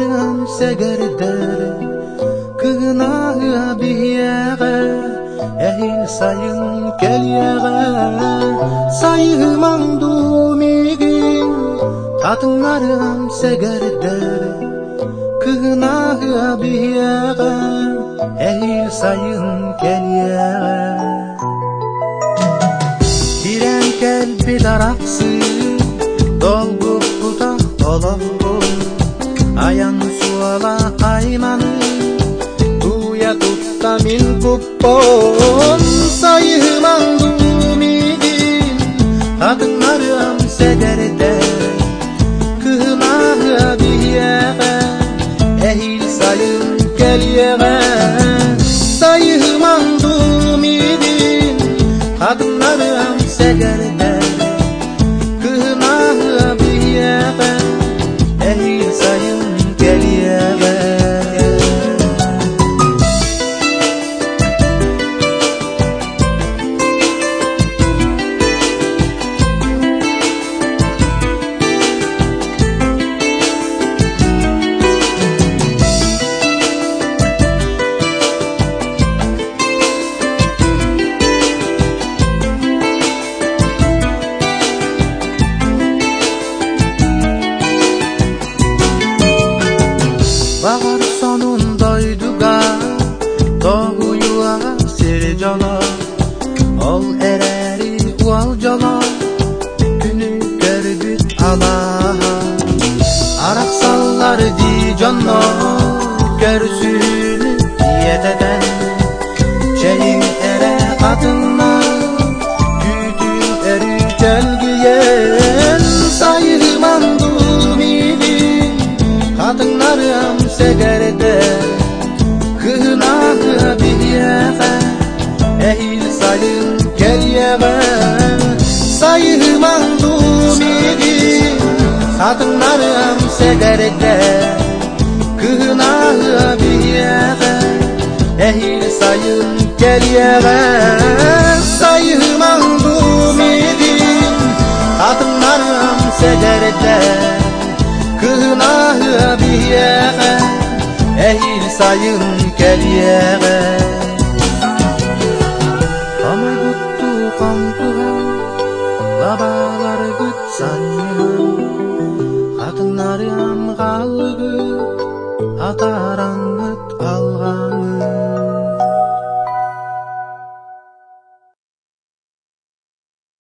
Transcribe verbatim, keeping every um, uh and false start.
Katınlarım segerder kığına biyeğe ehil sayın kelyeğe sayımam dumigin katınlarım segerder kığına biyeğe ehil sayın kelyeğe diren kelbi daraksı dolgu puta olahbol ayan suala aymanı tuya tutta min kuppon sayıman dumidin kadınlarım sederde kığına biyeğe ehil sayın kelyeğe sayıman dumidin kadınlarım sederde kığına biyeğe ehil sayın kelyeğe bahar sonundaydıga doğuyuğa sircala ol ereri ual cala günü görbüt alaha arak sallar di canno görsünü yeteden şeyin ere kadınla güdün eri gelgiyen sayırman dumidin kadınlarım segerde kığına biyeğe ehil sayın kelyeğe sayıman dumidin kadınlarım segerde kığına biyeğe ehil sayın kelyeğe sayıman dumidin kadınlarım segerde kığına biyeğe ehil sayın kelyeğe amay guttu kantuha babalar gütsanyım kadınlarım kalgı ataran